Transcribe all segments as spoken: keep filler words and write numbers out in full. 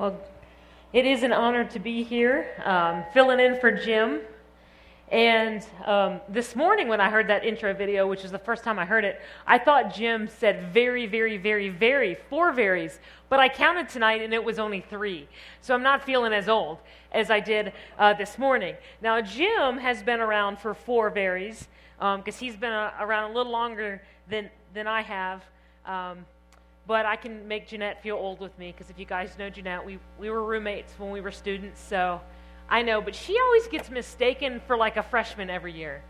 Well, it is an honor to be here, um, filling in for Jim. And um, this morning when I heard that intro video, which is the first time I heard it, I thought Jim said very, very, very, very, four varies. But I counted tonight and it was only three. So I'm not feeling as old as I did uh, this morning. Now, Jim has been around for four varies because um, he's been uh, around a little longer than, than I have. Um, But I can make Jeanette feel old with me, because if you guys know Jeanette, we, we were roommates when we were students, so I know. But she always gets mistaken for like a freshman every year.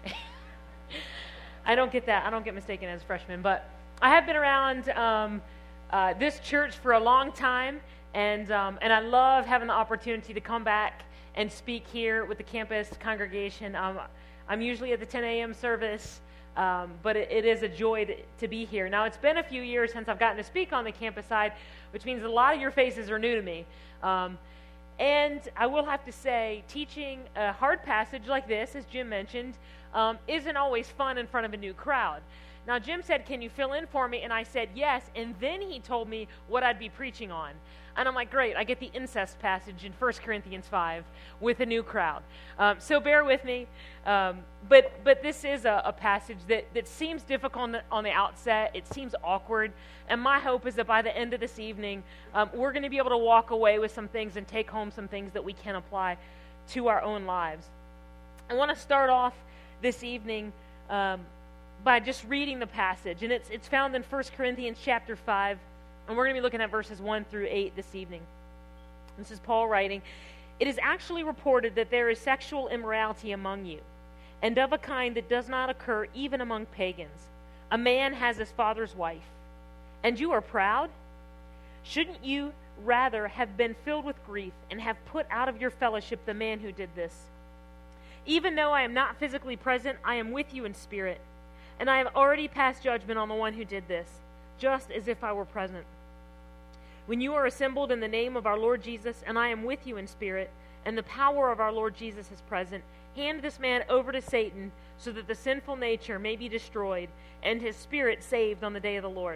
I don't get that. I don't get mistaken as a freshman. But I have been around um, uh, this church for a long time, and um, and I love having the opportunity to come back and speak here with the campus congregation. Um, I'm usually at the ten a.m. service. Um, but it, it is a joy to, to be here. Now, it's been a few years since I've gotten to speak on the campus side, which means a lot of your faces are new to me. Um, and I will have to say, teaching a hard passage like this, as Jim mentioned, um, isn't always fun in front of a new crowd. Now, Jim said, "Can you fill in for me?" And I said, yes. And then he told me what I'd be preaching on. And I'm like, great, I get the incest passage in First Corinthians five with a new crowd. Um, so bear with me. Um, but but this is a, a passage that, that seems difficult on the, on the outset. It seems awkward. And my hope is that by the end of this evening, um, we're going to be able to walk away with some things and take home some things that we can apply to our own lives. I want to start off this evening um, by just reading the passage. And it's it's found in First Corinthians chapter five. And we're going to be looking at verses one through eight this evening. This is Paul writing, "It is actually reported that there is sexual immorality among you, and of a kind that does not occur even among pagans. A man has his father's wife. And you are proud? Shouldn't you rather have been filled with grief and have put out of your fellowship the man who did this? Even though I am not physically present, I am with you in spirit, and I have already passed judgment on the one who did this, just as if I were present. When you are assembled in the name of our Lord Jesus, and I am with you in spirit, and the power of our Lord Jesus is present, hand this man over to Satan, so that the sinful nature may be destroyed, and his spirit saved on the day of the Lord."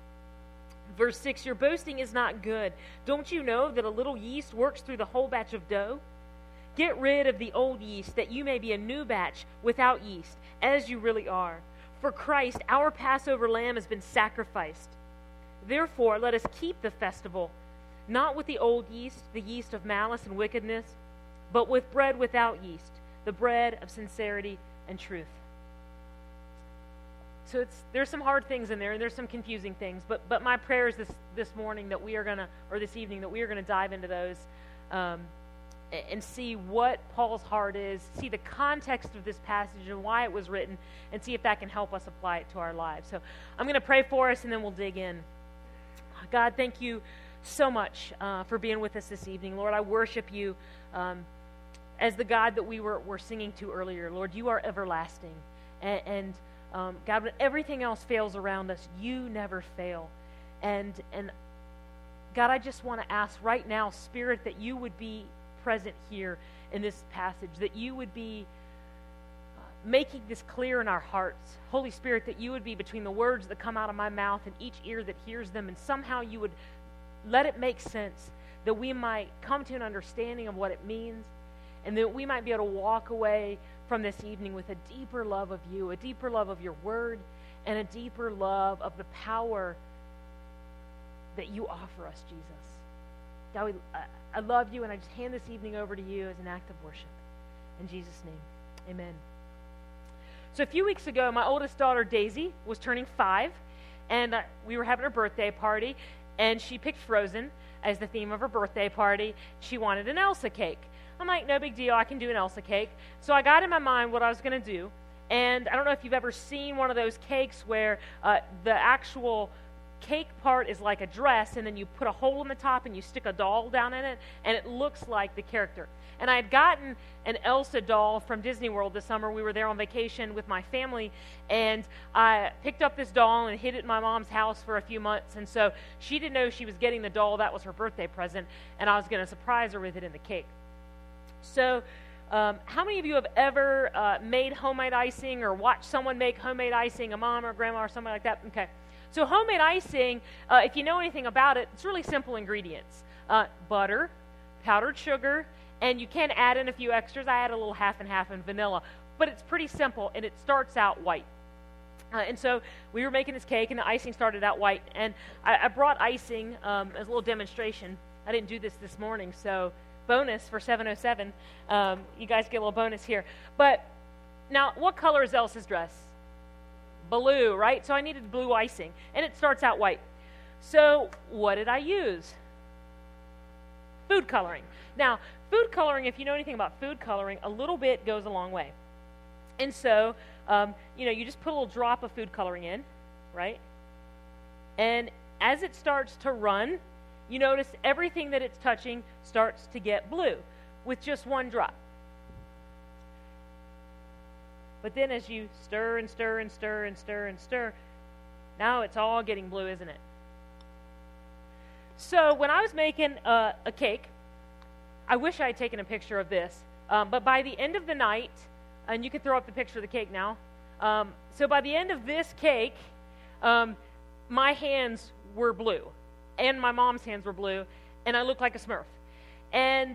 Verse six, "Your boasting is not good. Don't you know that a little yeast works through the whole batch of dough? Get rid of the old yeast, that you may be a new batch without yeast, as you really are. For Christ, our Passover lamb, has been sacrificed. Therefore, let us keep the festival, not with the old yeast, the yeast of malice and wickedness, but with bread without yeast, the bread of sincerity and truth." So it's there's some hard things in there, and there's some confusing things, but but my prayer is this, this morning that we are going to, or this evening, that we are going to dive into those um, and see what Paul's heart is, see the context of this passage and why it was written, and see if that can help us apply it to our lives. So I'm going to pray for us, and then we'll dig in. God, thank you so much uh, for being with us this evening. Lord, I worship you um, as the God that we were, were singing to earlier. Lord, you are everlasting. And, and um, God, when everything else fails around us, you never fail. And, and God, I just want to ask right now, Spirit, that you would be present here in this passage, that you would be uh, making this clear in our hearts. Holy Spirit, that you would be between the words that come out of my mouth and each ear that hears them, and somehow you would let it make sense, that we might come to an understanding of what it means, and that we might be able to walk away from this evening with a deeper love of you, a deeper love of your word, and a deeper love of the power that you offer us, Jesus. God, we, I, I love you, and I just hand this evening over to you as an act of worship. In Jesus' name, amen. So a few weeks ago, my oldest daughter, Daisy, was turning five, and uh, we were having her birthday party, and she picked Frozen as the theme of her birthday party. She wanted an Elsa cake. I'm like, no big deal, I can do an Elsa cake. So I got in my mind what I was going to do, and I don't know if you've ever seen one of those cakes where uh, the actual cake part is like a dress, and then you put a hole in the top and you stick a doll down in it, and it looks like the character. And I had gotten an Elsa doll from Disney World this summer. We were there on vacation with my family, and I picked up this doll and hid it in my mom's house for a few months, and so she didn't know she was getting the doll. That was her birthday present, and I was going to surprise her with it in the cake. So um, how many of you have ever uh, made homemade icing or watched someone make homemade icing, a mom or grandma or something like that? Okay. So homemade icing, uh, if you know anything about it, it's really simple ingredients. uh, butter, powdered sugar, and you can add in a few extras. I add a little half and half in vanilla, but it's pretty simple, and it starts out white. Uh, and so we were making this cake, and the icing started out white. And I, I brought icing um, as a little demonstration. I didn't do this this morning, so bonus for seven oh seven. Um, you guys get a little bonus here. But now, what color is Elsa's dress? Blue, right? So I needed blue icing, and it starts out white. So what did I use? Food coloring. Now, food coloring, if you know anything about food coloring, a little bit goes a long way. And so, um, you know, you just put a little drop of food coloring in, right? And as it starts to run, you notice everything that it's touching starts to get blue with just one drop. But then as you stir and stir and stir and stir and stir, now it's all getting blue, isn't it? So when I was making uh, a cake, I wish I had taken a picture of this, um, but by the end of the night, and you can throw up the picture of the cake now. Um, so by the end of this cake, um, my hands were blue, and my mom's hands were blue, and I looked like a Smurf. And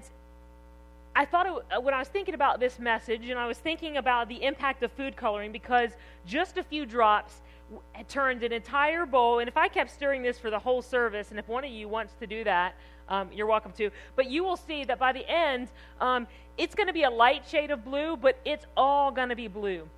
I thought it, when I was thinking about this message, and I was thinking about the impact of food coloring, because just a few drops turned an entire bowl, and if I kept stirring this for the whole service, and if one of you wants to do that, um, you're welcome to, but you will see that by the end, um, it's going to be a light shade of blue, but it's all going to be blue.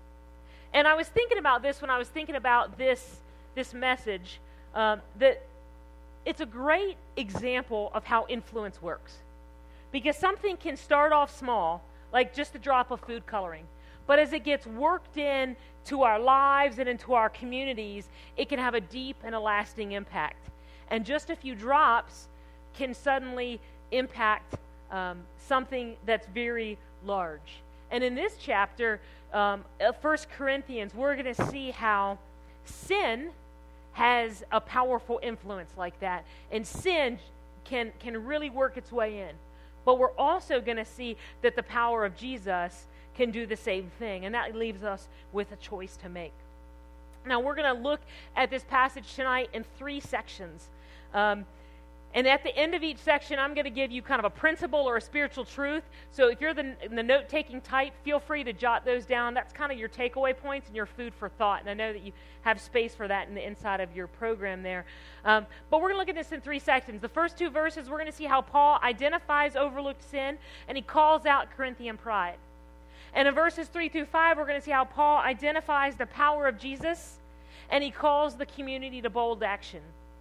And I was thinking about this when I was thinking about this, this message, um, that it's a great example of how influence works. Because something can start off small, like just a drop of food coloring, but as it gets worked in to our lives and into our communities, it can have a deep and a lasting impact. And just a few drops can suddenly impact um, something that's very large. And in this chapter, um, of First Corinthians, we're going to see how sin has a powerful influence like that. And sin can, can really work its way in. But we're also going to see that the power of Jesus can do the same thing. And that leaves us with a choice to make. Now, we're going to look at this passage tonight in three sections. Um, and at the end of each section, I'm going to give you kind of a principle or a spiritual truth. So if you're the, the note-taking type, feel free to jot those down. That's kind of your takeaway points and your food for thought. And I know that you have space for that in the inside of your program there. Um, but we're going to look at this in three sections. The first two verses, we're going to see how Paul identifies overlooked sin, and he calls out Corinthian pride. And in verses three through five, we're going to see how Paul identifies the power of Jesus, and he calls the community to bold action.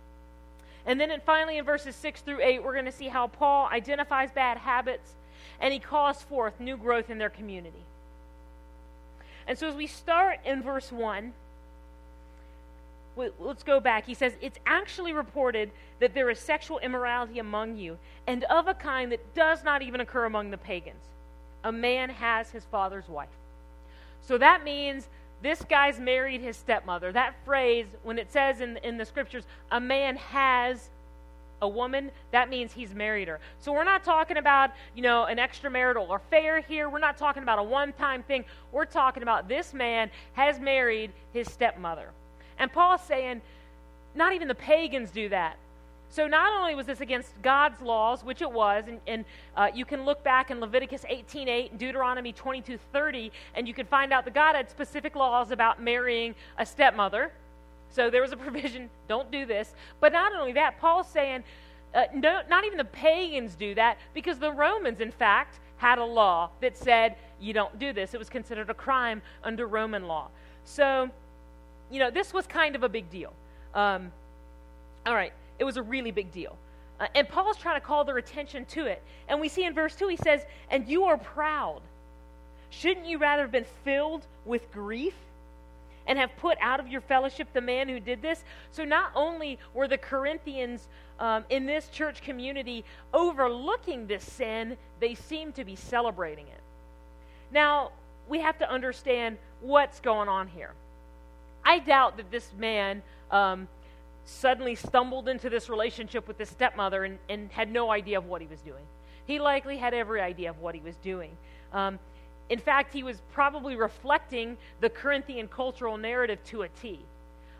And then in, finally in verses six through eight, we're going to see how Paul identifies bad habits, and he calls forth new growth in their community. And so as we start in verse one, let's go back. He says, it's actually reported that there is sexual immorality among you, and of a kind that does not even occur among the pagans. A man has his father's wife. So that means this guy's married his stepmother. That phrase, when it says in, in the scriptures, a man has a woman, that means he's married her. So we're not talking about, you know, an extramarital affair here. We're not talking about a one-time thing. We're talking about this man has married his stepmother. And Paul's saying, not even the pagans do that. So not only was this against God's laws, which it was, and, and uh, you can look back in Leviticus eighteen eight and Deuteronomy twenty-two thirty, and you can find out that God had specific laws about marrying a stepmother. So there was a provision, don't do this. But not only that, Paul's saying, uh, no, not even the pagans do that, because the Romans, in fact, had a law that said, you don't do this. It was considered a crime under Roman law. So, you know, this was kind of a big deal. Um, all right. It was a really big deal. Uh, and Paul's trying to call their attention to it. And we see in verse two, he says, and you are proud. Shouldn't you rather have been filled with grief and have put out of your fellowship the man who did this? So not only were the Corinthians um, in this church community overlooking this sin, they seemed to be celebrating it. Now, we have to understand what's going on here. I doubt that this man um, suddenly stumbled into this relationship with his stepmother and, and had no idea of what he was doing. He likely had every idea of what he was doing. Um, in fact, he was probably reflecting the Corinthian cultural narrative to a T.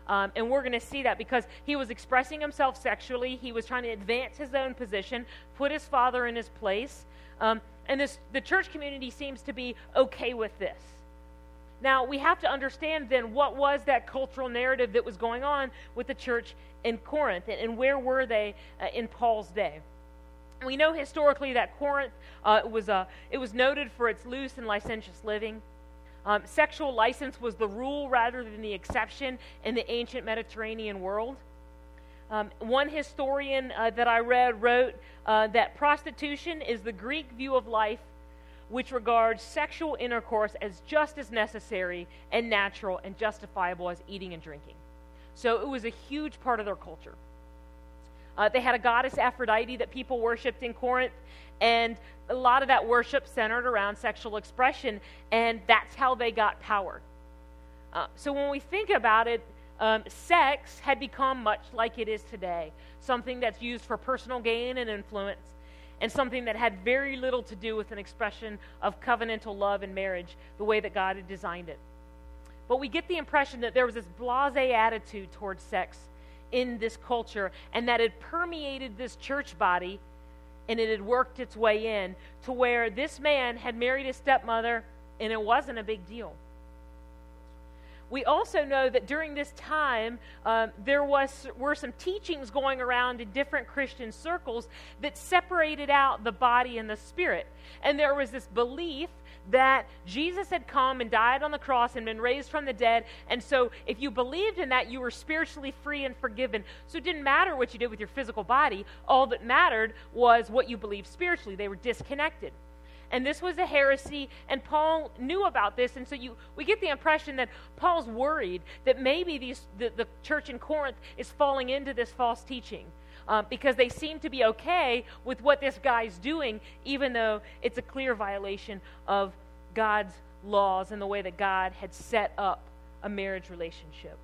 Um, and we're going to see that because he was expressing himself sexually. He was trying to advance his own position, put his father in his place. Um, and this, the church community seems to be okay with this. Now, we have to understand then what was that cultural narrative that was going on with the church in Corinth, and, and where were they uh, in Paul's day? We know historically that Corinth uh, was uh, it was noted for its loose and licentious living. Um, sexual license was the rule rather than the exception in the ancient Mediterranean world. Um, one historian uh, that I read wrote uh, that prostitution is the Greek view of life which regards sexual intercourse as just as necessary and natural and justifiable as eating and drinking. So it was a huge part of their culture. Uh, they had a goddess Aphrodite that people worshipped in Corinth, and a lot of that worship centered around sexual expression, and that's how they got power. Uh, so when we think about it, um, sex had become much like it is today, something that's used for personal gain and influence, and something that had very little to do with an expression of covenantal love and marriage, the way that God had designed it. But we get the impression that there was this blasé attitude towards sex in this culture, and that it permeated this church body, and it had worked its way in to where this man had married his stepmother, and it wasn't a big deal. We also know that during this time, um, there was were some teachings going around in different Christian circles that separated out the body and the spirit. And there was this belief that Jesus had come and died on the cross and been raised from the dead. And so if you believed in that, you were spiritually free and forgiven. So it didn't matter what you did with your physical body. All that mattered was what you believed spiritually. They were disconnected. And this was a heresy, and Paul knew about this, and so you we get the impression that Paul's worried that maybe these, the, the church in Corinth is falling into this false teaching uh, because they seem to be okay with what this guy's doing, even though it's a clear violation of God's laws and the way that God had set up a marriage relationship.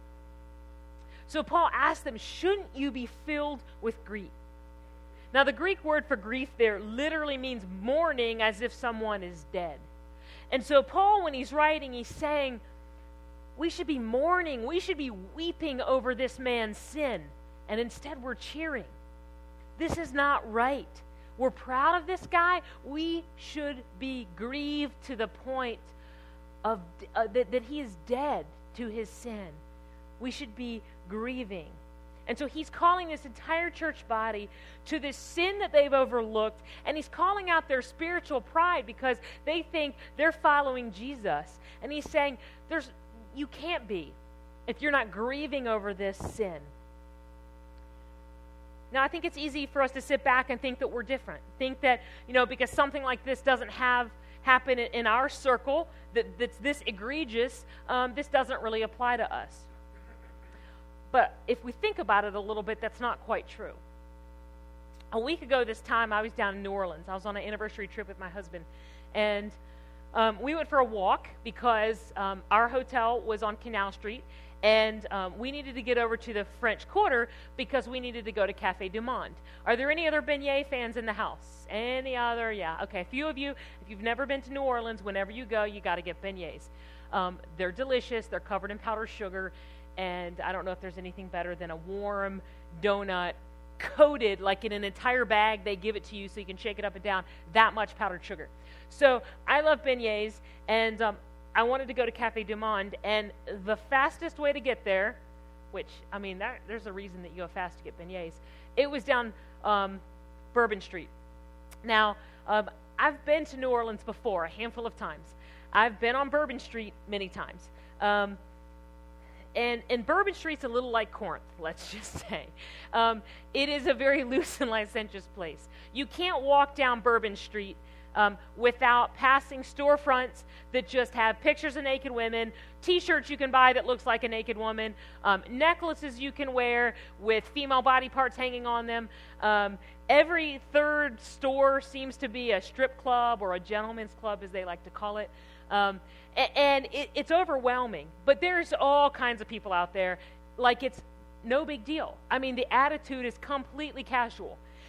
So Paul asked them, shouldn't you be filled with grief? Now, the Greek word for grief there literally means mourning as if someone is dead. And so Paul, when he's writing, he's saying, we should be mourning, we should be weeping over this man's sin, and instead we're cheering. This is not right. We're proud of this guy. We should be grieved to the point of uh, that, that he is dead to his sin. We should be grieving. And so he's calling this entire church body to this sin that they've overlooked, and he's calling out their spiritual pride because they think they're following Jesus. And he's saying, "There's, you can't be if you're not grieving over this sin." Now, I think it's easy for us to sit back and think that we're different. Think that, you know, because something like this doesn't have happen in our circle, that, that's this egregious, um, this doesn't really apply to us. But if we think about it a little bit, that's not quite true. A week ago this time, I was down in New Orleans. I was on an anniversary trip with my husband. And um, we went for a walk because um, our hotel was on Canal Street. And um, we needed to get over to the French Quarter because we needed to go to Café du Monde. Are there any other beignet fans in the house? Any other? Yeah. Okay, a few of you. If you've never been to New Orleans, whenever you go, you got to get beignets. Um, they're delicious. They're covered in powdered sugar. And I don't know if there's anything better than a warm donut coated, like in an entire bag. They give it to you so you can shake it up and down, that much powdered sugar. So I love beignets, and um, I wanted to go to Café du Monde, and the fastest way to get there, which, I mean, that, there's a reason that you go fast to get beignets, it was down um, Bourbon Street. Now, um, I've been to New Orleans before, a handful of times. I've been on Bourbon Street many times. Um, And, and Bourbon Street's a little like Corinth, let's just say. Um, it is a very loose and licentious place. You can't walk down Bourbon Street um, without passing storefronts that just have pictures of naked women, T-shirts you can buy that looks like a naked woman, um, necklaces you can wear with female body parts hanging on them. Um, every third store seems to be a strip club or a gentleman's club, as they like to call it. Um, and it, it's overwhelming, but there's all kinds of people out there like it's no big deal. I mean, the attitude is completely casual.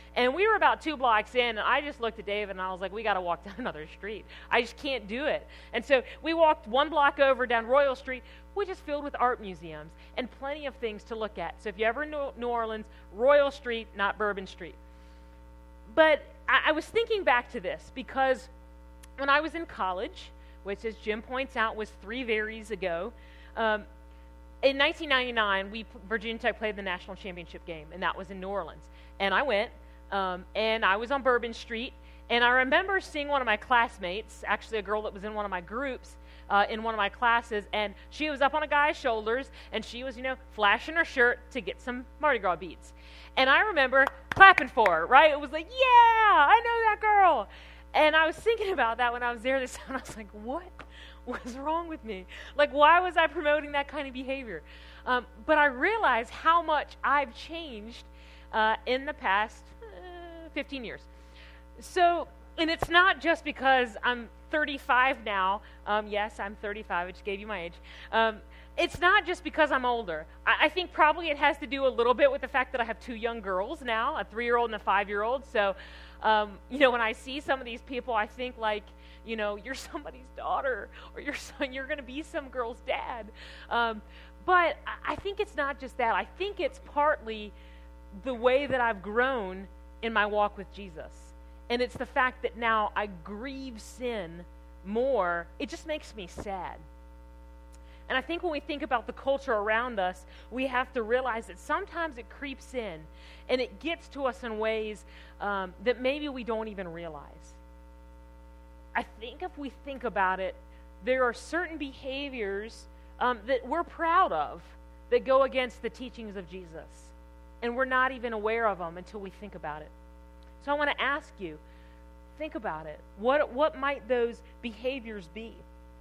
And we were about two blocks in, and I just looked at David, and I was like, we got to walk down another street. I just can't do it. And so we walked one block over down Royal Street, which is filled with art museums and plenty of things to look at. So if you're ever in New Orleans, Royal Street, not Bourbon Street. But I, I was thinking back to this because when I was in college, which, as Jim points out, was three varies ago, um, in nineteen ninety-nine, we Virginia Tech played the national championship game, and that was in New Orleans. And I went, um, and I was on Bourbon Street, and I remember seeing one of my classmates, actually a girl that was in one of my groups, uh, in one of my classes, and she was up on a guy's shoulders, and she was, you know, flashing her shirt to get some Mardi Gras beats. And I remember clapping for her, right? It was like, yeah, I know that girl. And I was thinking about that when I was there this time. I was like, what was wrong with me? Like, why was I promoting that kind of behavior? Um, but I realized how much I've changed uh, in the past uh, fifteen years. So, and it's not just because I'm thirty-five now. Um, yes, I'm thirty-five. I just gave you my age. Um, it's not just because I'm older. I, I think probably it has to do a little bit with the fact that I have two young girls now, a three-year-old and a five-year-old. So, um, you know, when I see some of these people, I think like, you know, you're somebody's daughter, or you're son, you're going to be some girl's dad. Um, but I, I think it's not just that. I think it's partly the way that I've grown in my walk with Jesus. And it's the fact that now I grieve sin more. It just makes me sad. And I think when we think about the culture around us, we have to realize that sometimes it creeps in and it gets to us in ways um, that maybe we don't even realize. I think if we think about it, there are certain behaviors um, that we're proud of that go against the teachings of Jesus. And we're not even aware of them until we think about it. So I want to ask you, think about it. What, what might those behaviors be?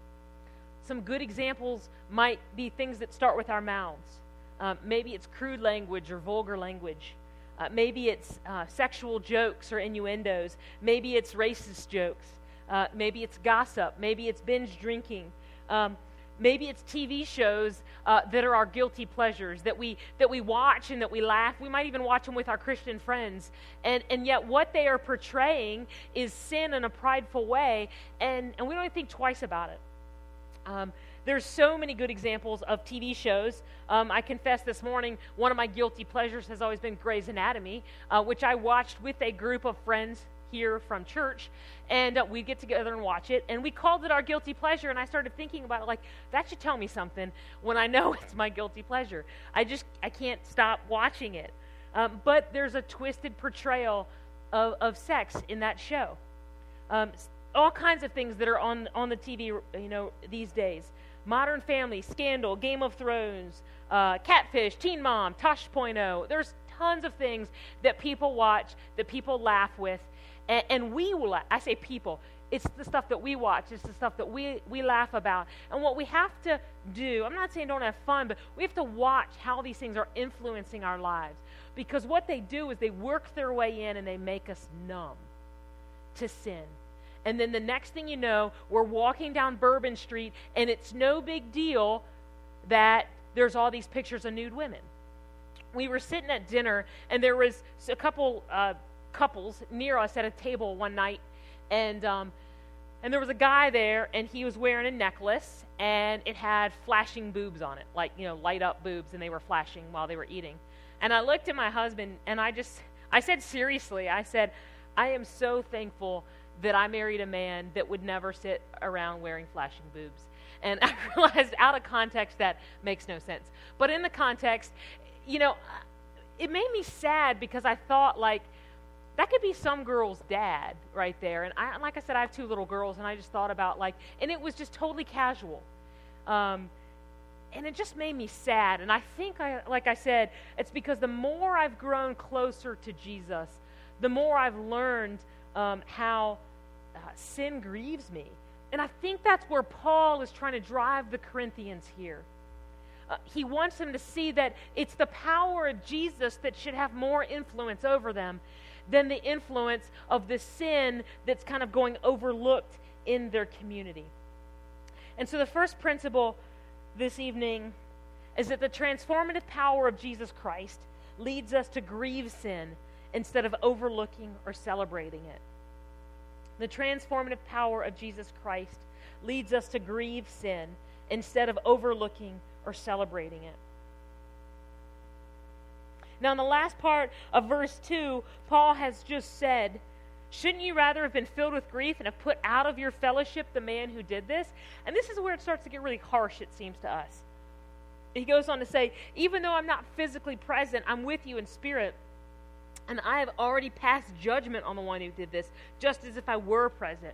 Some good examples might be things that start with our mouths. Um, maybe it's crude language or vulgar language. Uh, maybe it's uh, sexual jokes or innuendos. Maybe it's racist jokes. Uh, maybe it's gossip. Maybe it's binge drinking. Um, maybe it's T V shows uh, that are our guilty pleasures, that we that we watch and that we laugh. We might even watch them with our Christian friends. And, and yet what they are portraying is sin in a prideful way, and, and we don't even think twice about it. Um, there's so many good examples of T V shows. Um, I confess this morning, one of my guilty pleasures has always been Grey's Anatomy, uh, which I watched with a group of friends here from church, and uh, we'd get together and watch it, and we called it our guilty pleasure, and I started thinking about it like, that should tell me something when I know it's my guilty pleasure. I just, I can't stop watching it. Um, but there's a twisted portrayal of, of sex in that show. Um, all kinds of things that are on, on the T V, you know, these days. Modern Family, Scandal, Game of Thrones, uh, Catfish, Teen Mom, Tosh point oh. There's tons of things that people watch, that people laugh with, and, and we will laugh. I say people. It's the stuff that we watch. It's the stuff that we, we laugh about. And what we have to do, I'm not saying don't have fun, but we have to watch how these things are influencing our lives. Because what they do is they work their way in and they make us numb to sin. And then the next thing you know, we're walking down Bourbon Street, and it's no big deal that there's all these pictures of nude women. We were sitting at dinner, and there was a couple uh, couples near us at a table one night, and um, and there was a guy there, and he was wearing a necklace, and it had flashing boobs on it, like, you know, light up boobs, and they were flashing while they were eating. And I looked at my husband, and I just, I said seriously, I said, I am so thankful that I married a man that would never sit around wearing flashing boobs. And I realized out of context that makes no sense. But in the context, you know, it made me sad because I thought, like, that could be some girl's dad right there. And I, like I said, I have two little girls, and I just thought about, like, and it was just totally casual. Um, and it just made me sad. And I think, I, like I said, it's because the more I've grown closer to Jesus, the more I've learned um, how uh, sin grieves me. And I think that's where Paul is trying to drive the Corinthians here. Uh, he wants them to see that it's the power of Jesus that should have more influence over them than the influence of the sin that's kind of going overlooked in their community. And so the first principle this evening is that the transformative power of Jesus Christ leads us to grieve sin instead of overlooking or celebrating it. The transformative power of Jesus Christ leads us to grieve sin instead of overlooking or celebrating it. Now, in the last part of verse two, Paul has just said, shouldn't you rather have been filled with grief and have put out of your fellowship the man who did this? And this is where it starts to get really harsh, it seems to us. He goes on to say, even though I'm not physically present, I'm with you in spirit, and I have already passed judgment on the one who did this, just as if I were present.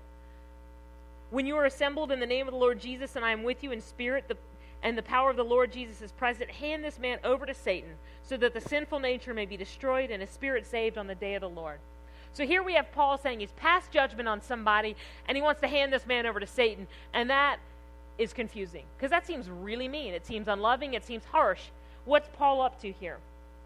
When you are assembled in the name of the Lord Jesus, and I am with you in spirit, the, and the power of the Lord Jesus is present, hand this man over to Satan, so that the sinful nature may be destroyed and his spirit saved on the day of the Lord. So here we have Paul saying he's passed judgment on somebody, and he wants to hand this man over to Satan, and that is confusing, because that seems really mean. It seems unloving. It seems harsh. What's Paul up to here?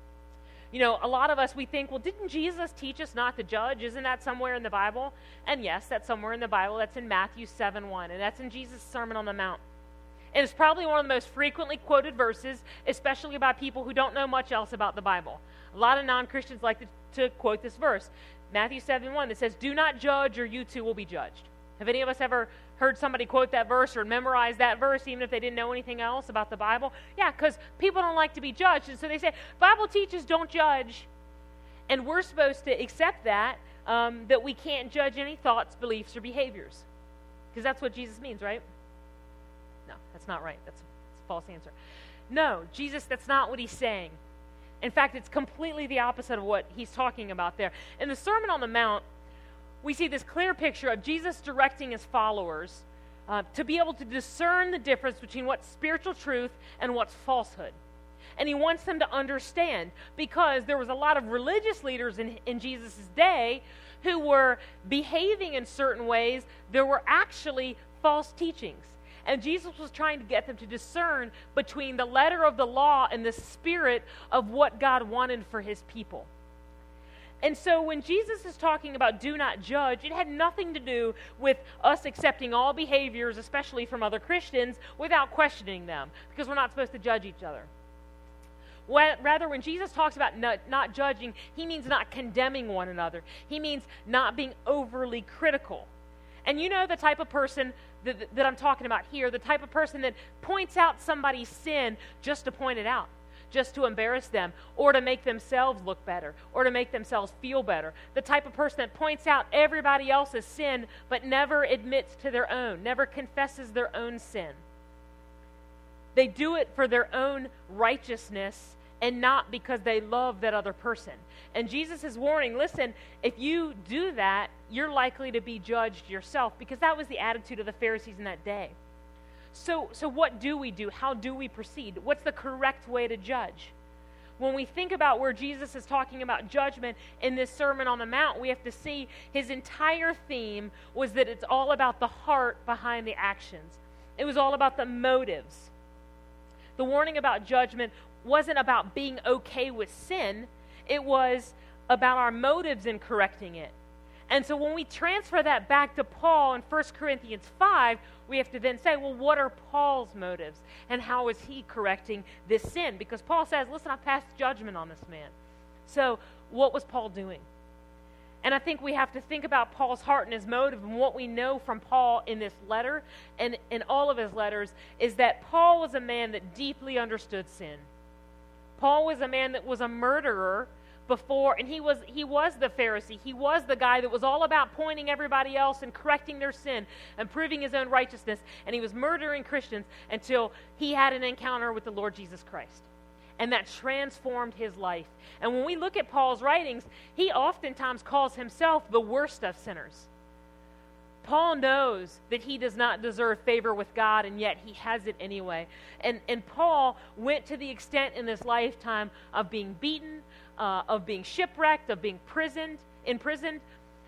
You know, a lot of us, we think, well, didn't Jesus teach us not to judge? Isn't that somewhere in the Bible? And yes, that's somewhere in the Bible. That's in Matthew seven one, and that's in Jesus' Sermon on the Mount. And it's probably one of the most frequently quoted verses, especially by people who don't know much else about the Bible. A lot of non-Christians like to, to quote this verse, Matthew seven one, that says, do not judge or you too will be judged. Have any of us ever heard somebody quote that verse or memorize that verse even if they didn't know anything else about the Bible? Yeah, because people don't like to be judged. And so they say, Bible teaches don't judge. And we're supposed to accept that, um, that we can't judge any thoughts, beliefs, or behaviors. Because that's what Jesus means, right? No, that's not right. That's, that's a false answer. No, Jesus, that's not what he's saying. In fact, it's completely the opposite of what he's talking about there. In the Sermon on the Mount, we see this clear picture of Jesus directing his followers uh, to be able to discern the difference between what's spiritual truth and what's falsehood. And he wants them to understand, because there was a lot of religious leaders in, in Jesus' day who were behaving in certain ways that were actually false teachings. And Jesus was trying to get them to discern between the letter of the law and the spirit of what God wanted for his people. And so when Jesus is talking about do not judge, it had nothing to do with us accepting all behaviors, especially from other Christians, without questioning them, because we're not supposed to judge each other. Rather, when Jesus talks about not, not judging, he means not condemning one another. He means not being overly critical. And you know the type of person that, that I'm talking about here, the type of person that points out somebody's sin just to point it out, just to embarrass them, or to make themselves look better, or to make themselves feel better. The type of person that points out everybody else's sin, but never admits to their own, never confesses their own sin. They do it for their own righteousness and not because they love that other person. And Jesus is warning, listen, if you do that, you're likely to be judged yourself, because that was the attitude of the Pharisees in that day. So, so what do we do? How do we proceed? What's the correct way to judge? When we think about where Jesus is talking about judgment in this Sermon on the Mount, we have to see his entire theme was that it's all about the heart behind the actions. It was all about the motives. The warning about judgment wasn't about being okay with sin. It was about our motives in correcting it. And so when we transfer that back to Paul in First Corinthians five, we have to then say, well, what are Paul's motives? And how is he correcting this sin? Because Paul says, listen, I passed judgment on this man. So what was Paul doing? And I think we have to think about Paul's heart and his motive. And what we know from Paul in this letter and in all of his letters is that Paul was a man that deeply understood sin. Paul was a man that was a murderer before, and he was he was the Pharisee. He was the guy that was all about pointing everybody else and correcting their sin and proving his own righteousness. And he was murdering Christians until he had an encounter with the Lord Jesus Christ. And that transformed his life. And when we look at Paul's writings, he oftentimes calls himself the worst of sinners. Paul knows that he does not deserve favor with God, and yet he has it anyway. And, and Paul went to the extent in this lifetime of being beaten, uh, of being shipwrecked, of being imprisoned, imprisoned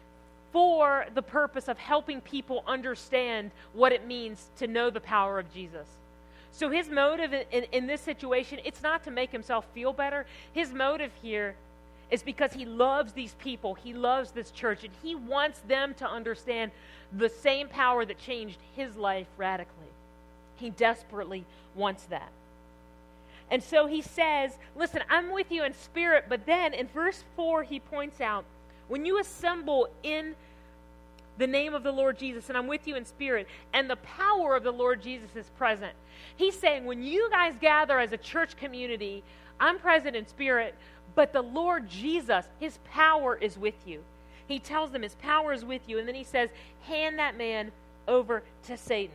for the purpose of helping people understand what it means to know the power of Jesus. So his motive in, in, in this situation, it's not to make himself feel better. His motive here is because he loves these people. He loves this church, and he wants them to understand the same power that changed his life radically. He desperately wants that. And so he says, listen, I'm with you in spirit, but then in verse four, he points out, when you assemble in the name of the Lord Jesus, and I'm with you in spirit, and the power of the Lord Jesus is present. He's saying, when you guys gather as a church community, I'm present in spirit, but the Lord Jesus, his power is with you. He tells them his power is with you, and then he says, hand that man over to Satan.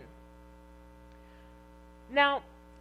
Now,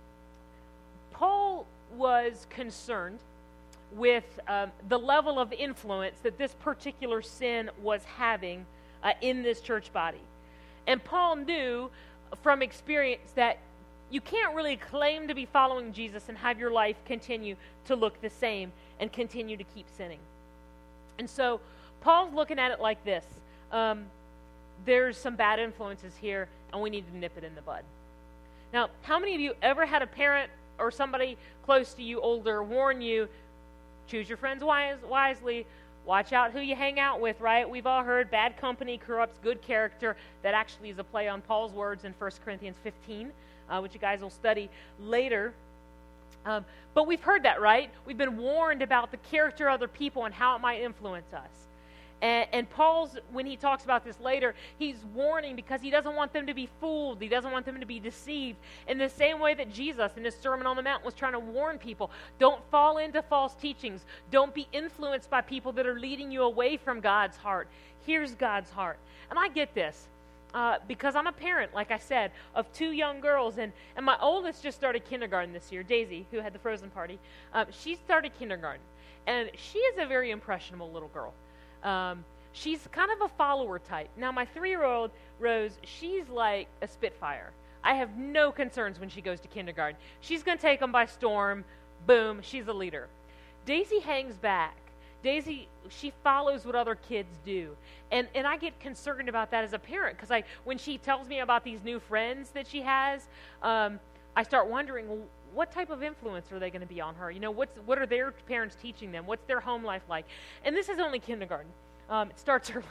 Paul was concerned with um, the level of influence that this particular sin was having uh, in this church body. And Paul knew from experience that you can't really claim to be following Jesus and have your life continue to look the same and continue to keep sinning. And so Paul's looking at it like this. Um, there's some bad influences here, and we need to nip it in the bud. Now, how many of you ever had a parent or somebody close to you, older, warn you, choose your friends wise, wisely, watch out who you hang out with, right? We've all heard bad company corrupts good character. That actually is a play on Paul's words in First Corinthians fifteen, uh, which you guys will study later. Um, but we've heard that, right? We've been warned about the character of other people and how it might influence us. And, and Paul's, when he talks about this later, he's warning because he doesn't want them to be fooled. He doesn't want them to be deceived. In the same way that Jesus in his Sermon on the Mount was trying to warn people, don't fall into false teachings. Don't be influenced by people that are leading you away from God's heart. Here's God's heart. And I get this. Uh, because I'm a parent, like I said, of two young girls, and, and my oldest just started kindergarten this year, Daisy, who had the Frozen party. Um, she started kindergarten, and she is a very impressionable little girl. Um, she's kind of a follower type. Now, my three-year-old, Rose, she's like a Spitfire. I have no concerns when she goes to kindergarten. She's going to take them by storm. Boom, she's a leader. Daisy hangs back. Daisy, she follows what other kids do. And and I get concerned about that as a parent, because I when she tells me about these new friends that she has, um, I start wondering, well, what type of influence are they going to be on her? You know, what's what are their parents teaching them? What's their home life like? And this is only kindergarten. Um, it starts early.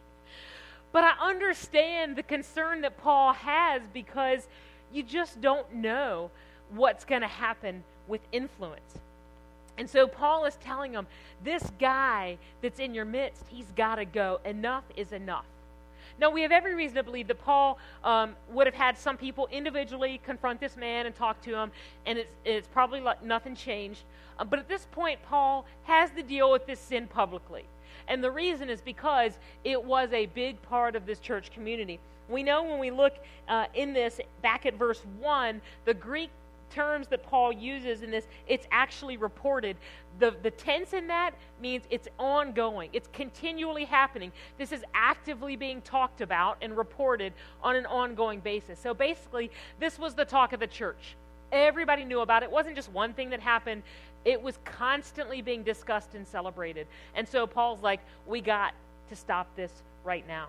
But I understand the concern that Paul has, because you just don't know what's going to happen with influence. And so Paul is telling them, this guy that's in your midst, he's got to go. Enough is enough. Now, we have every reason to believe that Paul um, would have had some people individually confront this man and talk to him, and it's, it's probably like nothing changed. Uh, but at this point, Paul has to deal with this sin publicly. And the reason is because it was a big part of this church community. We know when we look uh, in this, back at verse one, the Greek terms that Paul uses in this, it's actually reported. The, the tense in that means it's ongoing. It's continually happening. This is actively being talked about and reported on an ongoing basis. So basically, this was the talk of the church. Everybody knew about it. It wasn't just one thing that happened. It was constantly being discussed and celebrated. And so Paul's like, we got to stop this right now.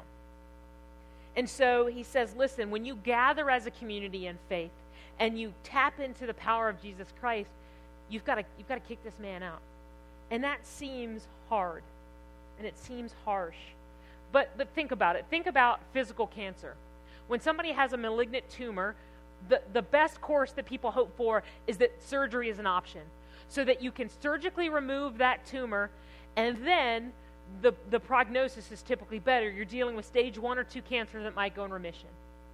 And so he says, listen, when you gather as a community in faith, and you tap into the power of Jesus Christ, you've got to you've got to kick this man out. And that seems hard, and it seems harsh. But but think about it. Think about physical cancer. When somebody has a malignant tumor, the, the best course that people hope for is that surgery is an option, so that you can surgically remove that tumor, and then the, the prognosis is typically better. You're dealing with stage one or two cancer that might go in remission.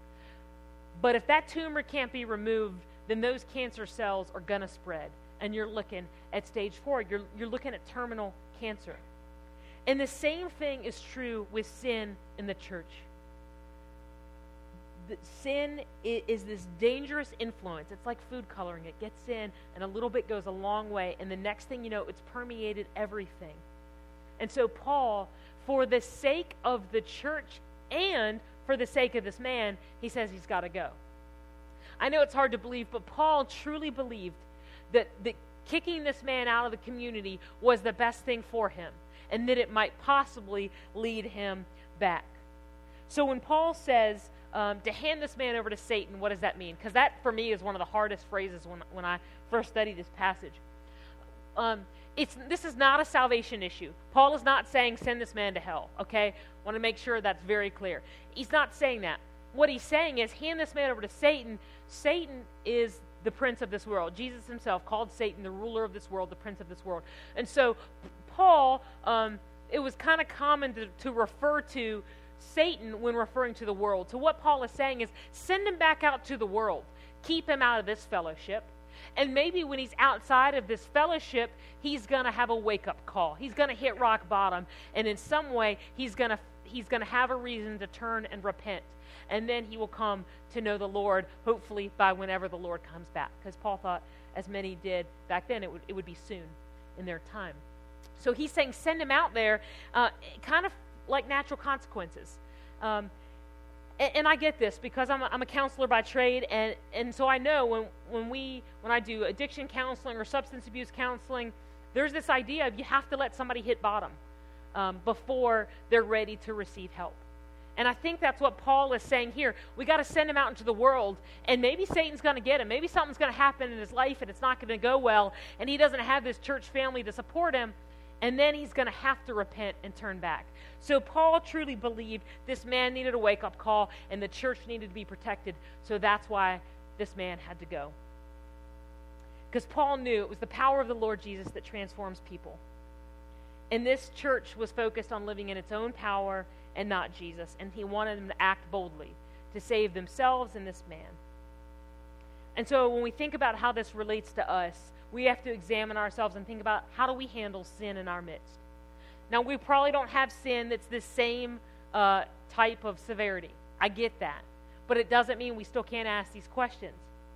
But if that tumor can't be removed, then those cancer cells are going to spread. And you're looking at stage four. You're, you're looking at terminal cancer. And the same thing is true with sin in the church. The sin is, is this dangerous influence. It's like food coloring. It gets in, and a little bit goes a long way. And the next thing you know, it's permeated everything. And so Paul, for the sake of the church and for the sake of this man, he says he's got to go. I know it's hard to believe, but Paul truly believed that, that kicking this man out of the community was the best thing for him, and that it might possibly lead him back. So when Paul says um, to hand this man over to Satan, what does that mean? Because that, for me, is one of the hardest phrases when, when I first studied this passage. Um, it's this is not a salvation issue. Paul is not saying send this man to hell, okay? I want to make sure that's very clear. He's not saying that. What he's saying is hand this man over to Satan. Satan is the prince of this world. Jesus himself called Satan the ruler of this world, the prince of this world. And so Paul, um, it was kind of common to, to refer to Satan when referring to the world. So what Paul is saying is, send him back out to the world. Keep him out of this fellowship. And maybe when he's outside of this fellowship, he's going to have a wake-up call. He's going to hit rock bottom. And in some way, he's going to he's going to have a reason to turn and repent. And then he will come to know the Lord, hopefully by whenever the Lord comes back. Because Paul thought, as many did back then, it would, it would be soon in their time. So he's saying, send him out there, uh, kind of like natural consequences. Um, and, and I get this because I'm a, I'm a counselor by trade, and, and so I know when when we when I do addiction counseling or substance abuse counseling, there's this idea of you have to let somebody hit bottom um, before they're ready to receive help. And I think that's what Paul is saying here. We got to send him out into the world, and maybe Satan's going to get him. Maybe something's going to happen in his life, and it's not going to go well, and he doesn't have this church family to support him, and then he's going to have to repent and turn back. So Paul truly believed this man needed a wake-up call, and the church needed to be protected, so that's why this man had to go. Because Paul knew it was the power of the Lord Jesus that transforms people. And this church was focused on living in its own power and not Jesus. And he wanted them to act boldly to save themselves and this man. And so when we think about how this relates to us, we have to examine ourselves and think about, how do we handle sin in our midst? Now, we probably don't have sin that's the same uh, type of severity. I get that. But it doesn't mean we still can't ask these questions.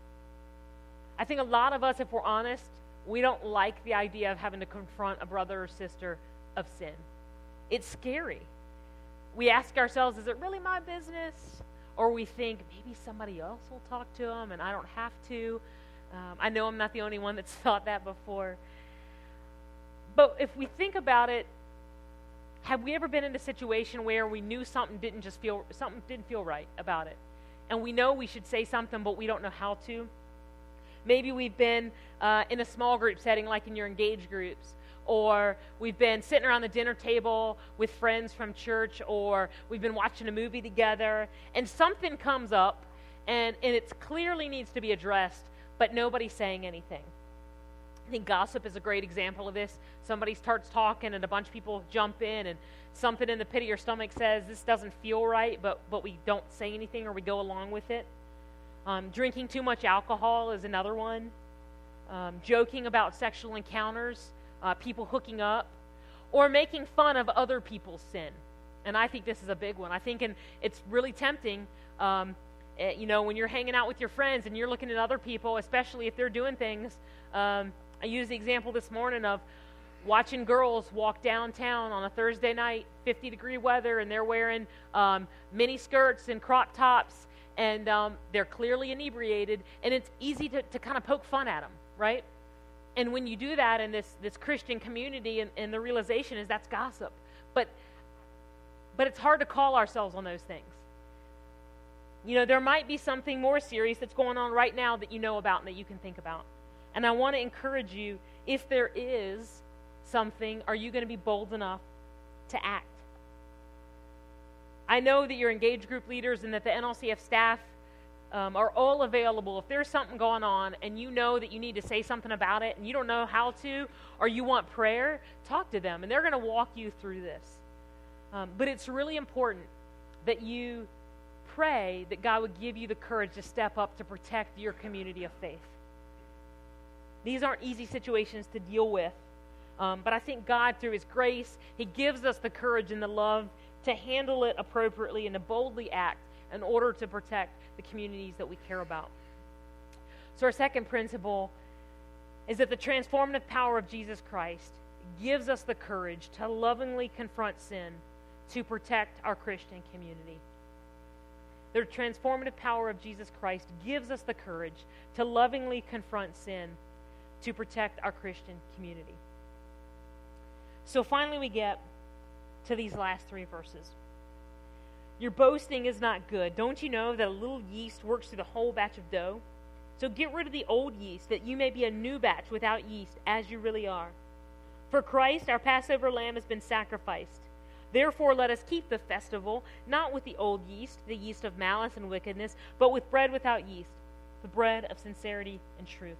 I think a lot of us, if we're honest, we don't like the idea of having to confront a brother or sister of sin. It's scary. We ask ourselves, is it really my business? Or we think, maybe somebody else will talk to them and I don't have to. Um, I know I'm not the only one that's thought that before. But if we think about it, have we ever been in a situation where we knew something didn't just feel something didn't feel right about it? And we know we should say something, but we don't know how to? Maybe we've been uh, in a small group setting, like in your engaged groups, or we've been sitting around the dinner table with friends from church, or we've been watching a movie together, and something comes up, and, and it clearly needs to be addressed, but nobody's saying anything. I think gossip is a great example of this. Somebody starts talking, and a bunch of people jump in, and something in the pit of your stomach says, this doesn't feel right, but, but we don't say anything, or we go along with it. Um, drinking too much alcohol is another one. Um, joking about sexual encounters, uh, people hooking up, or making fun of other people's sin. And I think this is a big one. I think and it's really tempting, um, eh, you know, when you're hanging out with your friends and you're looking at other people, especially if they're doing things. Um, I used the example this morning of watching girls walk downtown on a Thursday night, fifty degree weather, and they're wearing um, mini skirts and crop tops. And um, they're clearly inebriated, and it's easy to, to kind of poke fun at them, right? And when you do that in this, this Christian community, and, and the realization is that's gossip. But, but it's hard to call ourselves on those things. You know, there might be something more serious that's going on right now that you know about and that you can think about. And I want to encourage you, if there is something, are you going to be bold enough to act? I know that your engaged group leaders and that the N L C F staff um, are all available. If there's something going on and you know that you need to say something about it and you don't know how to, or you want prayer, talk to them, and they're going to walk you through this. Um, but it's really important that you pray that God would give you the courage to step up to protect your community of faith. These aren't easy situations to deal with, um, but I think God, through His grace, He gives us the courage and the love to handle it appropriately and to boldly act in order to protect the communities that we care about. So our second principle is that the transformative power of Jesus Christ gives us the courage to lovingly confront sin to protect our Christian community. The transformative power of Jesus Christ gives us the courage to lovingly confront sin to protect our Christian community. So finally we get to these last three verses. Your boasting is not good. Don't you know that a little yeast works through the whole batch of dough? So get rid of the old yeast, that you may be a new batch without yeast, as you really are. For Christ, our Passover lamb, has been sacrificed. Therefore, let us keep the festival, not with the old yeast, the yeast of malice and wickedness, but with bread without yeast, the bread of sincerity and truth.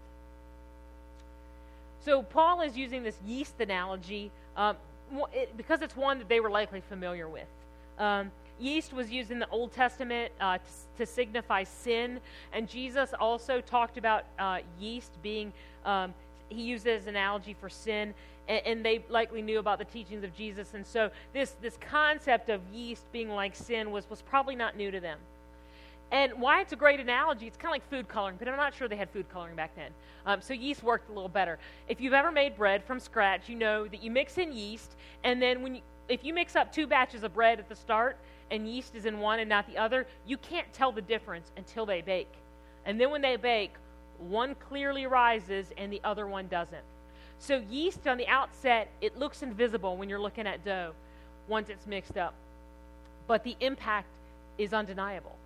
So Paul is using this yeast analogy um, it, because it's one that they were likely familiar with. Um, yeast was used in the Old Testament uh, to, to signify sin, and Jesus also talked about uh, yeast being, um, he used it as an analogy for sin, and, and they likely knew about the teachings of Jesus, and so this, this concept of yeast being like sin was, was probably not new to them. And why it's a great analogy, it's kind of like food coloring, but I'm not sure they had food coloring back then. Um, so yeast worked a little better. If you've ever made bread from scratch, you know that you mix in yeast, and then when you, if you mix up two batches of bread at the start, and yeast is in one and not the other, you can't tell the difference until they bake. And then when they bake, one clearly rises and the other one doesn't. So yeast on the outset, it looks invisible when you're looking at dough once it's mixed up. But the impact is undeniable.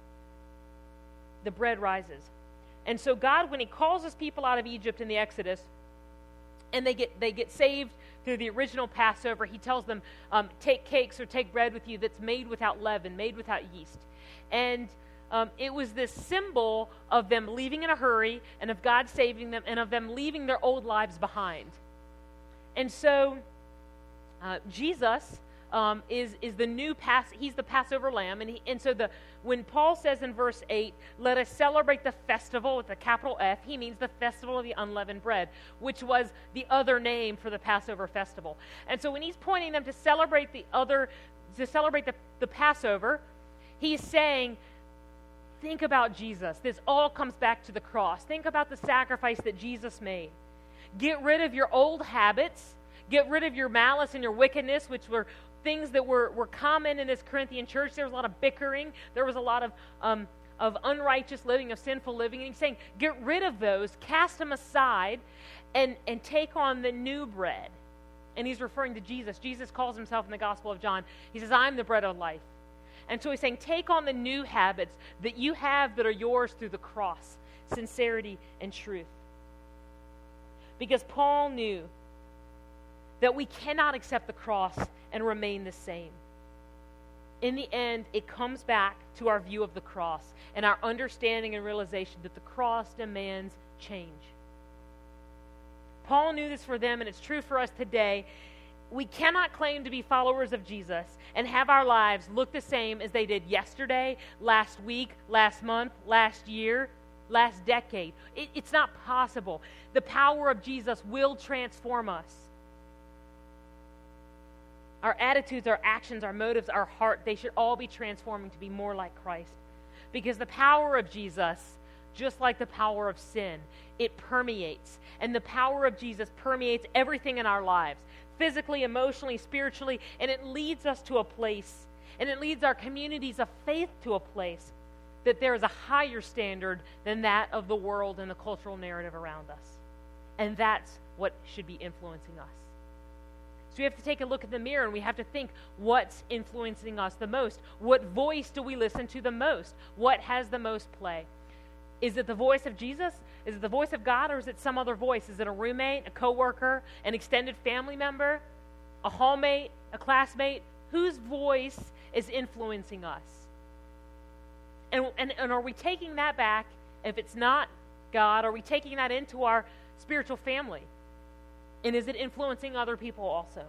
The bread rises. And so God, when he calls his people out of Egypt in the Exodus, and they get they get saved through the original Passover, he tells them, um, take cakes or take bread with you that's made without leaven, made without yeast. And um, it was this symbol of them leaving in a hurry, and of God saving them, and of them leaving their old lives behind. And so uh, Jesus Um, is is the new pass. He's the Passover lamb, and he, and so the when Paul says in verse eight, "Let us celebrate the festival" with a capital F, he means the festival of the unleavened bread, which was the other name for the Passover festival. And so when he's pointing them to celebrate the other, to celebrate the, the Passover, he's saying, think about Jesus. This all comes back to the cross. Think about the sacrifice that Jesus made. Get rid of your old habits. Get rid of your malice and your wickedness, which were things that were, were common in this Corinthian church. There was a lot of bickering. There was a lot of um, of unrighteous living, of sinful living. And he's saying, get rid of those, cast them aside, and, and take on the new bread. And he's referring to Jesus. Jesus calls himself in the Gospel of John, he says, I'm the bread of life. And so he's saying, take on the new habits that you have that are yours through the cross, sincerity and truth. Because Paul knew that we cannot accept the cross and remain the same. In the end, it comes back to our view of the cross and our understanding and realization that the cross demands change. Paul knew this for them, and it's true for us today. We cannot claim to be followers of Jesus and have our lives look the same as they did yesterday, last week, last month, last year, last decade. It, it's not possible. The power of Jesus will transform us. Our attitudes, our actions, our motives, our heart, they should all be transforming to be more like Christ. Because the power of Jesus, just like the power of sin, it permeates. And the power of Jesus permeates everything in our lives, physically, emotionally, spiritually, and it leads us to a place, and it leads our communities of faith to a place that there is a higher standard than that of the world and the cultural narrative around us. And that's what should be influencing us. So we have to take a look at the mirror, and we have to think, what's influencing us the most? What voice do we listen to the most? What has the most play? Is it the voice of Jesus? Is it the voice of God, or is it some other voice? Is it a roommate, a coworker, an extended family member, a hallmate, a classmate? Whose voice is influencing us? And, and, and are we taking that back? If it's not God, are we taking that into our spiritual family? And is it influencing other people also?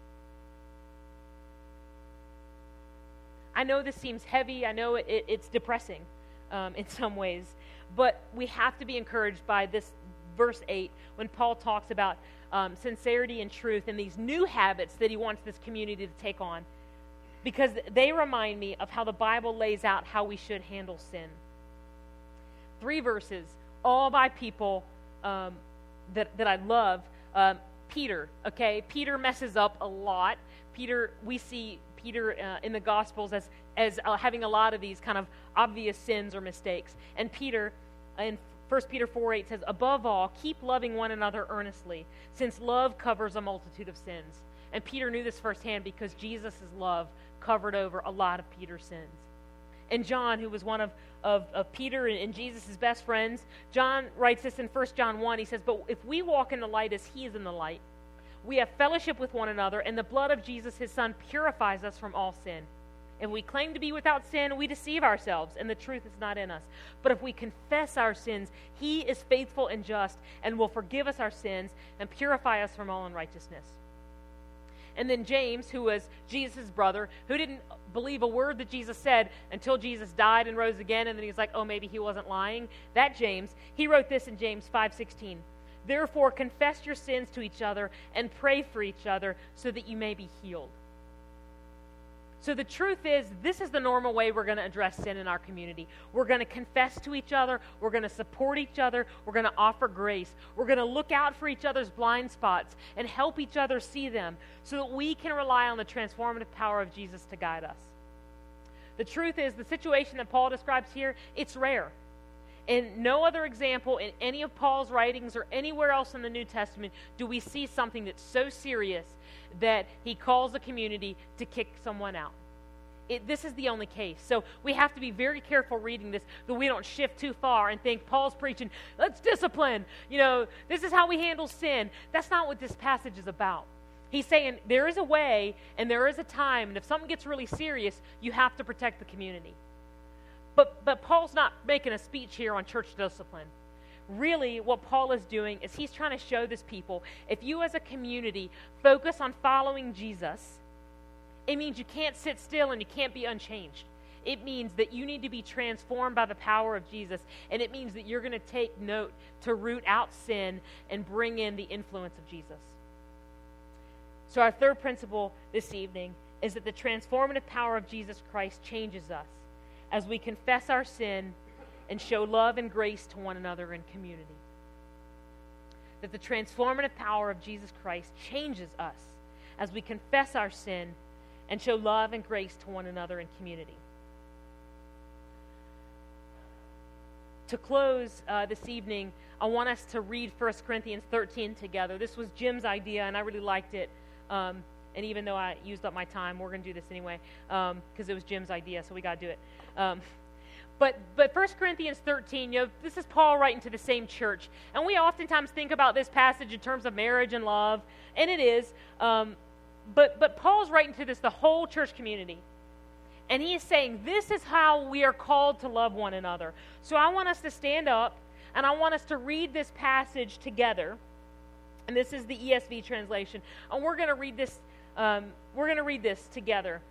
I know this seems heavy. I know it, it, it's depressing um, in some ways. But we have to be encouraged by this verse eight when Paul talks about um, sincerity and truth and these new habits that he wants this community to take on. Because they remind me of how the Bible lays out how we should handle sin. Three verses, all by people um, that, that I love. Um, Peter, okay? Peter messes up a lot. Peter, we see Peter uh, in the Gospels as, as uh, having a lot of these kind of obvious sins or mistakes. And Peter, in First Peter four eight says, above all, keep loving one another earnestly, since love covers a multitude of sins. And Peter knew this firsthand because Jesus' love covered over a lot of Peter's sins. And John, who was one of, of, of Peter and, and Jesus' best friends, John writes this in First John one. He says, but if we walk in the light as he is in the light, we have fellowship with one another, and the blood of Jesus, his son, purifies us from all sin. If we claim to be without sin, we deceive ourselves, and the truth is not in us. But if we confess our sins, he is faithful and just and will forgive us our sins and purify us from all unrighteousness. And then James, who was Jesus' brother, who didn't believe a word that Jesus said until Jesus died and rose again, and then he's like, oh, maybe he wasn't lying. That James, he wrote this in James five sixteen. Therefore, confess your sins to each other and pray for each other so that you may be healed. So the truth is, this is the normal way we're going to address sin in our community. We're going to confess to each other. We're going to support each other. We're going to offer grace. We're going to look out for each other's blind spots and help each other see them so that we can rely on the transformative power of Jesus to guide us. The truth is, the situation that Paul describes here, it's rare. In no other example in any of Paul's writings or anywhere else in the New Testament do we see something that's so serious that he calls the community to kick someone out. It, this is the only case. So we have to be very careful reading this that we don't shift too far and think Paul's preaching, let's discipline. You know, this is how we handle sin. That's not what this passage is about. He's saying there is a way and there is a time, and if something gets really serious, you have to protect the community. But, but Paul's not making a speech here on church discipline. Really, what Paul is doing is he's trying to show this people, if you as a community focus on following Jesus, it means you can't sit still and you can't be unchanged. It means that you need to be transformed by the power of Jesus, and it means that you're going to take note to root out sin and bring in the influence of Jesus. So our third principle this evening is that the transformative power of Jesus Christ changes us as we confess our sin and show love and grace to one another in community. That the transformative power of Jesus Christ changes us as we confess our sin and show love and grace to one another in community. To close uh, this evening, I want us to read First Corinthians thirteen together. This was Jim's idea, and I really liked it. Um, and even though I used up my time, we're going to do this anyway because um, it was Jim's idea, so we got to do it. Um, But but First Corinthians thirteen, you know, this is Paul writing to the same church. And we oftentimes think about this passage in terms of marriage and love, and it is. Um, but, but Paul's writing to this, the whole church community. And he is saying, this is how we are called to love one another. So I want us to stand up, and I want us to read this passage together. And this is the E S V translation. And we're going to read this, um, we're going to read this together.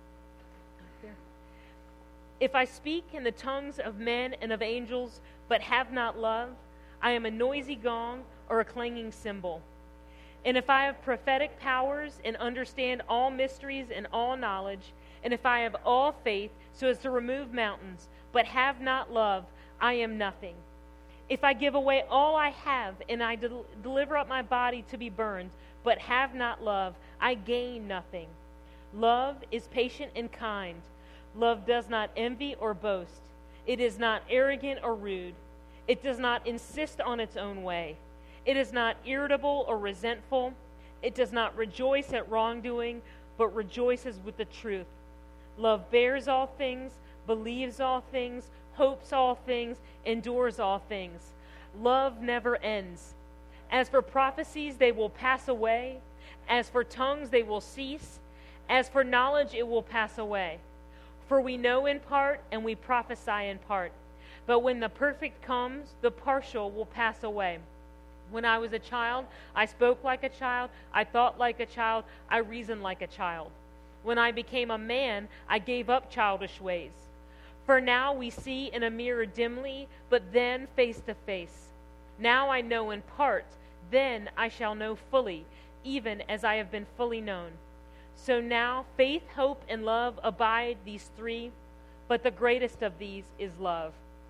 If I speak in the tongues of men and of angels, but have not love, I am a noisy gong or a clanging cymbal. And if I have prophetic powers and understand all mysteries and all knowledge, and if I have all faith so as to remove mountains, but have not love, I am nothing. If I give away all I have and I del- deliver up my body to be burned, but have not love, I gain nothing. Love is patient and kind. Love does not envy or boast. It is not arrogant or rude. It does not insist on its own way. It is not irritable or resentful. It does not rejoice at wrongdoing, but rejoices with the truth. Love bears all things, believes all things, hopes all things, endures all things. Love never ends. As for prophecies, they will pass away. As for tongues, they will cease. As for knowledge, it will pass away. For we know in part, and we prophesy in part. But when the perfect comes, the partial will pass away. When I was a child, I spoke like a child, I thought like a child, I reasoned like a child. When I became a man, I gave up childish ways. For now we see in a mirror dimly, but then face to face. Now I know in part, then I shall know fully, even as I have been fully known. So now faith, hope, and love abide, these three, but the greatest of these is love.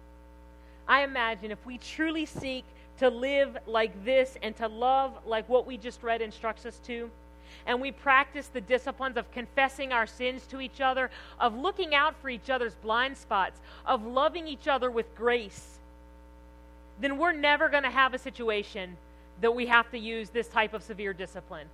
I imagine if we truly seek to live like this and to love like what we just read instructs us to, and we practice the disciplines of confessing our sins to each other, of looking out for each other's blind spots, of loving each other with grace, then we're never going to have a situation that we have to use this type of severe discipline.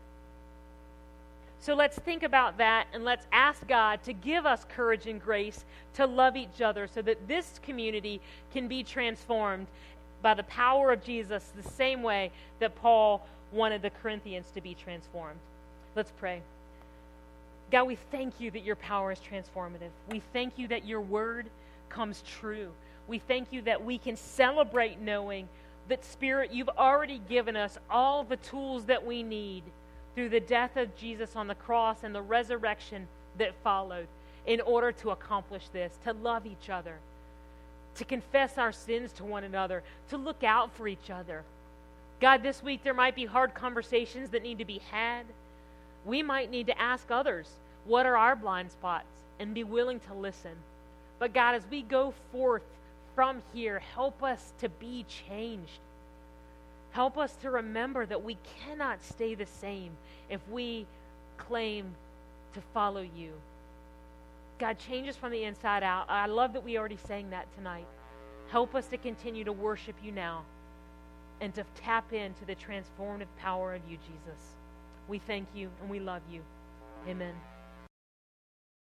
So let's think about that, and let's ask God to give us courage and grace to love each other so that this community can be transformed by the power of Jesus the same way that Paul wanted the Corinthians to be transformed. Let's pray. God, we thank you that your power is transformative. We thank you that your word comes true. We thank you that we can celebrate knowing that, Spirit, you've already given us all the tools that we need through the death of Jesus on the cross and the resurrection that followed in order to accomplish this, to love each other, to confess our sins to one another, to look out for each other. God, this week there might be hard conversations that need to be had. We might need to ask others, what are our blind spots, and be willing to listen. But God, as we go forth from here, help us to be changed. Help us to remember that we cannot stay the same if we claim to follow you. God, change us from the inside out. I love that we already sang that tonight. Help us to continue to worship you now and to tap into the transformative power of you, Jesus. We thank you and we love you. Amen.